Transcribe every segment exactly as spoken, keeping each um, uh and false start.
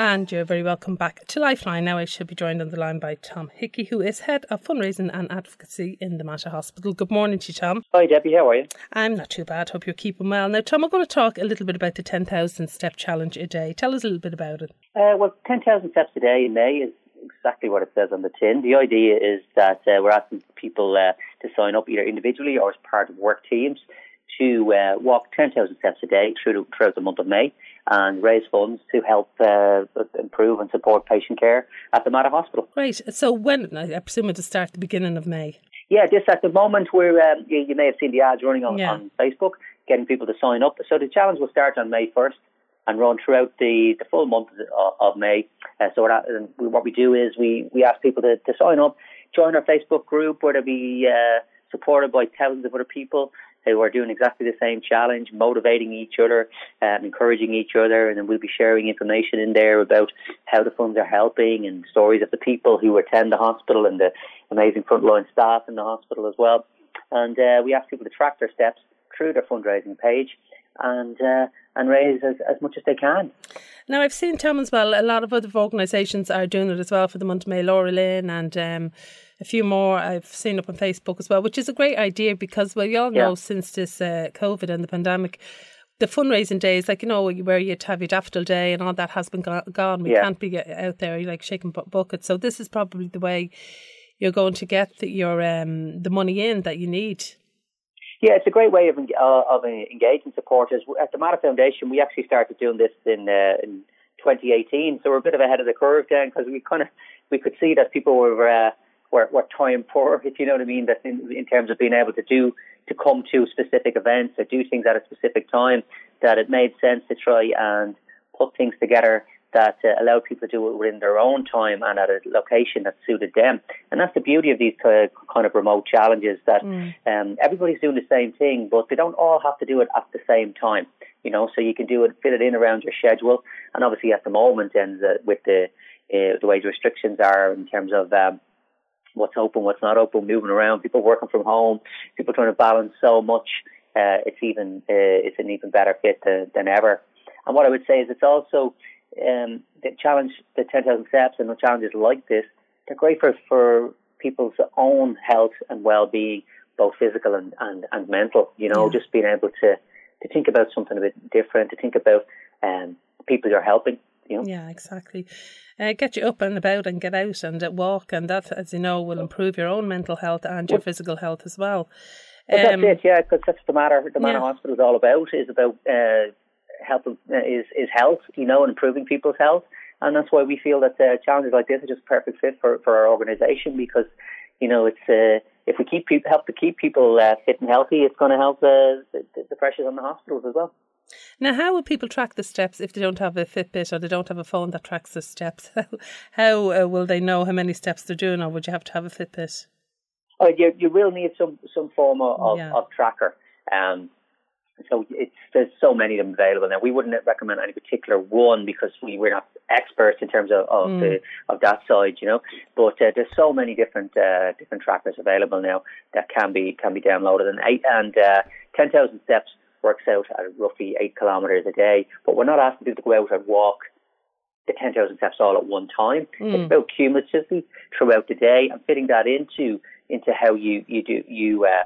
And you're very welcome back to Lifeline. Now I should be joined on the line by Tom Hickey, who is Head of Fundraising and Advocacy in the Mater Hospital. Good morning to you, Tom. Hi Debbie, how are you? I'm not too bad, hope you're keeping well. Now Tom, I'm going to talk a little bit about the ten thousand step challenge a day. Tell us a little bit about it. Uh, well, ten thousand steps a day in May is exactly what it says on the tin. The idea is that uh, we're asking people uh, to sign up either individually or as part of work teams to uh, walk ten thousand steps a day through, throughout the month of May and raise funds to help uh, improve and support patient care at the Mater Hospital. Great. So when, I presume it'll start at the beginning of May? Yeah, just at the moment, we're, um, you, you may have seen the ads running on, yeah. on Facebook, getting people to sign up. So the challenge will start on May first and run throughout the, the full month of, of May. Uh, so what, uh, what we do is we, we ask people to, to sign up, join our Facebook group where they'll be uh, supported by thousands of other people who are doing exactly the same challenge, motivating each other, um, encouraging each other, and then we'll be sharing information in there about how the funds are helping and stories of the people who attend the hospital and the amazing frontline staff in the hospital as well. And uh, we ask people to track their steps through their fundraising page and uh, and raise as, as much as they can. Now, I've seen, Tom, as well, a lot of other organisations are doing it as well for the month of May, Laura Lynn and um, a few more I've seen up on Facebook as well, which is a great idea because, well, you all know, yeah. since this uh, COVID and the pandemic, the fundraising days, like, you know, where you'd have your daffodil day and all that has been go- gone. We yeah. can't be out there like shaking bu- buckets. So this is probably the way you're going to get the, your um, the money in that you need. Yeah, it's a great way of uh, of engaging supporters. At the Mater Foundation, we actually started doing this in uh, in twenty eighteen, so we're a bit of ahead of the curve then because we kind of we could see that people were uh, were, were time poor, if you know what I mean. That in, in terms of being able to do to come to specific events or do things at a specific time, that it made sense to try and put things together that uh, allowed people to do it within their own time and at a location that suited them. And that's the beauty of these uh, kind of remote challenges, that mm. um, everybody's doing the same thing, but they don't all have to do it at the same time. You know, so you can do it, fit it in around your schedule. And obviously at the moment, and uh, with the uh, the way the restrictions are in terms of um, what's open, what's not open, moving around, people working from home, people trying to balance so much, uh, it's even uh, it's an even better fit to, than ever. And what I would say is it's also Um, the challenge, the ten thousand steps and the challenges like this, they're great for, for people's own health and well-being, both physical and, and, and mental, you know, yeah. just being able to, to think about something a bit different, to think about um, people you're helping, you know. Yeah, exactly. Uh, get you up and about and get out and uh, walk, and that, as you know, will improve your own mental health and your well, physical health as well. Um, well, that's it, yeah, because that's the Mater, the Mater yeah. Hospital is all about, is about uh, helping uh, is, is health, you know, and improving people's health. And that's why we feel that uh, challenges like this are just a perfect fit for, for our organisation because, you know, it's uh, if we keep people, help to keep people uh, fit and healthy, it's going to help uh, the, the pressures on the hospitals as well. Now, how will people track the steps if they don't have a Fitbit or they don't have a phone that tracks the steps? How, how uh, will they know how many steps they're doing, or would you have to have a Fitbit? Oh, you, you will need some, some form of, of, yeah. of tracker. Um, So it's there's so many of them available now. We wouldn't recommend any particular one because we, we're not experts in terms of of, mm. the, of that side, you know. But uh, there's so many different uh, different trackers available now that can be can be downloaded. And eight and uh, ten thousand steps works out at roughly eight kilometres a day. But we're not asking people to go out and walk the ten thousand steps all at one time. Mm. It's about cumulatively throughout the day and fitting that into into how you you do you. Uh,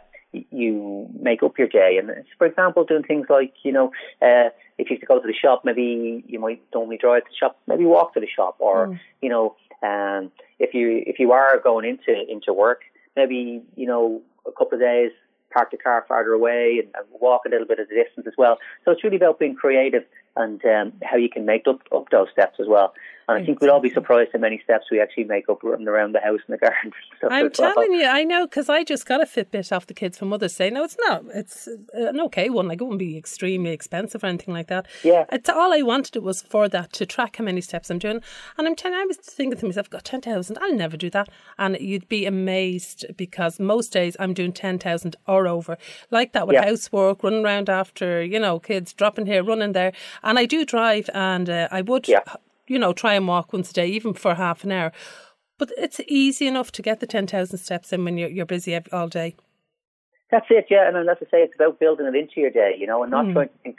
you make up your day. And for example, doing things like, you know, uh, if you have to go to the shop, maybe you might normally drive to the shop, maybe walk to the shop, or, mm. you know, um, if you if you are going into, into work, maybe, you know, a couple of days, park the car farther away and, and walk a little bit of the distance as well. So it's really about being creative and um, how you can make up, up those steps as well. And I think we'd all be surprised how many steps we actually make up running around the house and the garden. I'm telling you, I know, because I just got a Fitbit off the kids for Mother's Day. No, it's not. It's an okay one. Like, it wouldn't be extremely expensive or anything like that. Yeah. It's all I wanted it was for that, to track how many steps I'm doing. And I'm telling you, I was thinking to myself, I've got ten thousand. I'll never do that. And you'd be amazed because most days I'm doing ten thousand or over. Like that with yeah. housework, running around after, you know, kids, dropping here, running there. And I do drive, and uh, I would... Yeah. you know, try and walk once a day, even for half an hour. But it's easy enough to get the ten thousand steps in when you're, you're busy every, all day. That's it, yeah. And as I say, it's about building it into your day, you know, and not mm. trying to think that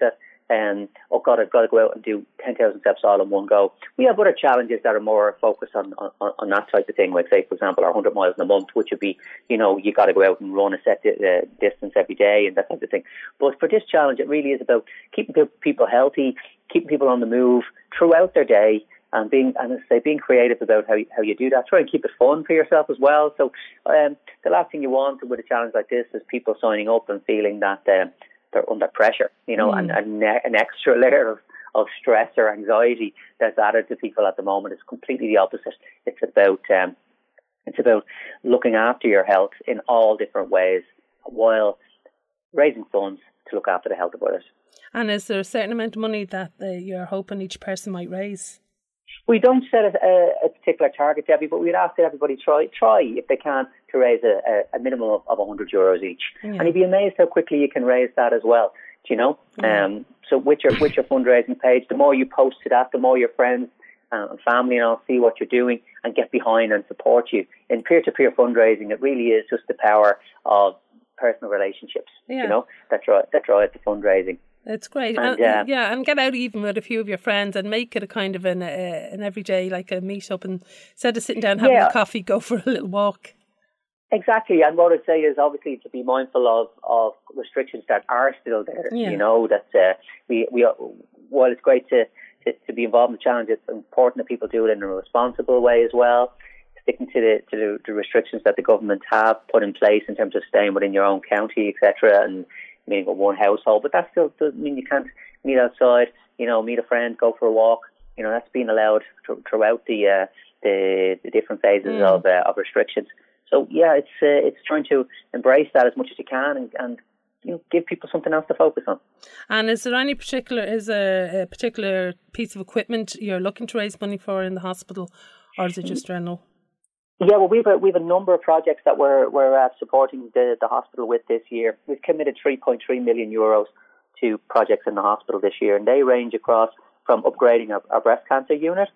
um, oh God, I've got to go out and do ten thousand steps all in one go. We have other challenges that are more focused on, on, on that type of thing, like say, for example, our one hundred miles in a month, which would be, you know, you got to go out and run a set uh, distance every day and that type of thing. But for this challenge, it really is about keeping people healthy, keeping people on the move throughout their day, and being, and as I say, being creative about how you, how you do that. Try and keep it fun for yourself as well. So um, the last thing you want with a challenge like this is people signing up and feeling that um, they're under pressure, you know, mm. and, and an extra layer of, of stress or anxiety that's added to people at the moment. It's completely the opposite. It's about um, it's about looking after your health in all different ways while raising funds to look after the health of others. And is there a certain amount of money that uh, you're hoping each person might raise? We don't set a, a particular target, Debbie, but we'd ask that everybody try, try if they can, to raise a, a minimum of, of one hundred euros each. Yeah. And you'd be amazed how quickly you can raise that as well, do you know? Yeah. Um, so with your, with your fundraising page, the more you post to that, the more your friends and family and all see what you're doing and get behind and support you. In peer-to-peer fundraising, it really is just the power of personal relationships, yeah. you know, that drive, that drive the fundraising. It's great. And, and, uh, yeah, and get out even with a few of your friends and make it a kind of an, uh, an everyday, like a meet-up, and instead of sitting down having yeah. a coffee, go for a little walk. Exactly. And what I'd say is obviously to be mindful of, of restrictions that are still there. Yeah. You know, that uh, we, we, while it's great to, to, to be involved in the challenge, it's important that people do it in a responsible way as well, sticking to the, to the, the restrictions that the government have put in place in terms of staying within your own county, et cetera, and meaning one household, but that still doesn't mean you can't meet outside, you know, meet a friend, go for a walk. You know, that's been allowed th- throughout the, uh, the the different phases mm. of uh, of restrictions. So yeah, it's uh, it's trying to embrace that as much as you can, and, and you know, give people something else to focus on. And is there any particular is there a particular piece of equipment you're looking to raise money for in the hospital, or is it just general? Yeah, well, we've a, we've a number of projects that we're we're uh, supporting the, the hospital with this year. We've committed three point three million euros to projects in the hospital this year, and they range across from upgrading our, our breast cancer unit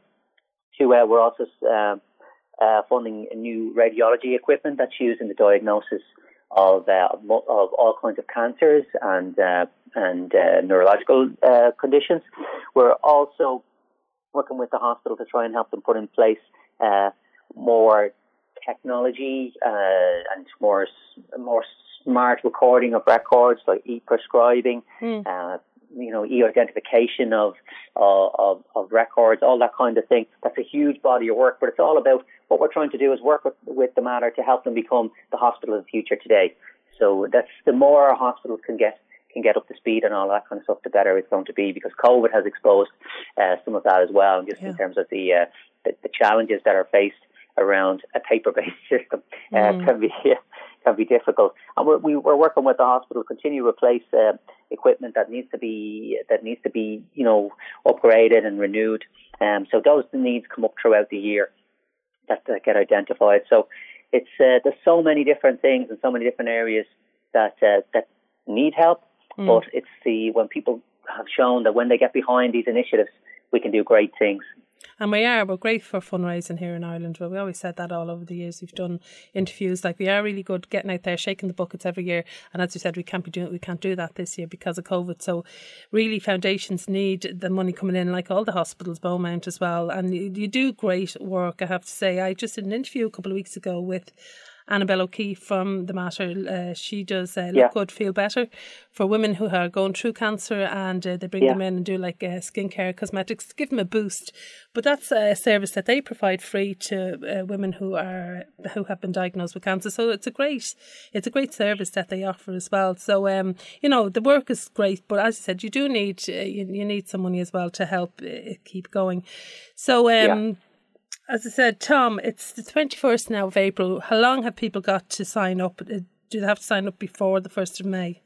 to uh, we're also uh, uh, funding a new radiology equipment that's used in the diagnosis of uh, of all kinds of cancers and uh, and uh, neurological uh, conditions. We're also working with the hospital to try and help them put in place Uh, more technology uh, and more more smart recording of records, like e-prescribing, mm. uh, you know, e-identification of, uh, of of records, all that kind of thing. That's a huge body of work, but it's all about what we're trying to do is work with, with the Mater to help them become the hospital of the future today. So that's the more our hospitals can get can get up to speed and all that kind of stuff, the better it's going to be, because COVID has exposed uh, some of that as well, just yeah. in terms of the, uh, the the challenges that are faced around a paper-based system uh, mm. can be can be difficult. And we're, we, we're working with the hospital to continue to replace uh, equipment that needs to be that needs to be you know upgraded and renewed. Um, so those needs come up throughout the year that, that get identified. So it's uh, there's so many different things and so many different areas that uh, that need help. Mm. But it's the when people have shown that when they get behind these initiatives, we can do great things. And we are, we're great for fundraising here in Ireland. Well, we always said that all over the years. We've done interviews, like we are really good getting out there, shaking the buckets every year. And as we said, we can't be doing, we can't do that this year because of COVID. So really foundations need the money coming in, like all the hospitals, Beaumont as well. And you, you do great work, I have to say. I just did an interview a couple of weeks ago with Annabelle O'Keefe from the Mater. Uh, she does uh, Look yeah. Good, Feel Better for women who are going through cancer, and uh, they bring yeah. them in and do like uh, skincare, cosmetics to give them a boost. But that's a service that they provide free to uh, women who are who have been diagnosed with cancer. So it's a great it's a great service that they offer as well. So um, you know, the work is great, but as you said, you do need uh, you, you need some money as well to help it keep going. So um. Yeah. As I said, Tom, it's the twenty-first now of April. How long have people got to sign up? Do they have to sign up before the first of May?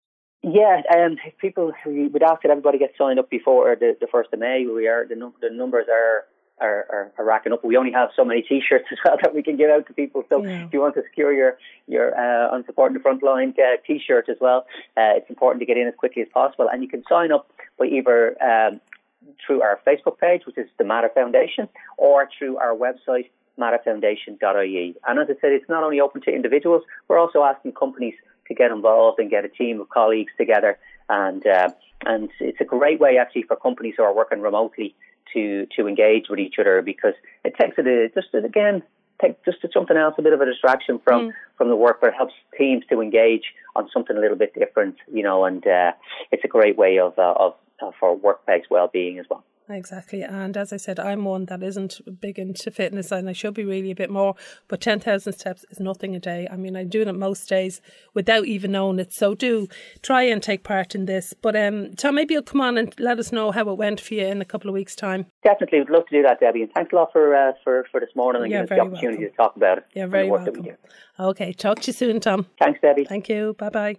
Yeah, um, people, we'd ask that everybody gets signed up before the, the first of May. We are, the, num- the numbers are, are, are, are racking up. We only have so many T-shirts as well that we can give out to people. So yeah. if you want to secure your, your uh, on Supporting the Frontline uh, T-shirt as well, uh, it's important to get in as quickly as possible. And you can sign up by either Um, through our Facebook page, which is the Mater Foundation, or through our website, mater foundation dot I E. And as I said, it's not only open to individuals, we're also asking companies to get involved and get a team of colleagues together and uh, and it's a great way actually for companies who are working remotely to to engage with each other, because it takes it a, just again take just something else, a bit of a distraction from mm. from the work, but it helps teams to engage on something a little bit different, you know, and uh, it's a great way of uh, of uh, for workplace well-being as well. Exactly. And as I said, I'm one that isn't big into fitness, and I should be really a bit more, but ten thousand steps is nothing a day. I mean, I'm doing it most days without even knowing it. So do try and take part in this. But um, Tom, maybe you'll come on and let us know how it went for you in a couple of weeks' time. Definitely. Would love to do that, Debbie. And thanks a lot for uh, for, for this morning and You're giving us the opportunity welcome. to talk about it. You're very welcome. Okay. Talk to you soon, Tom. Thanks, Debbie. Thank you. Bye-bye.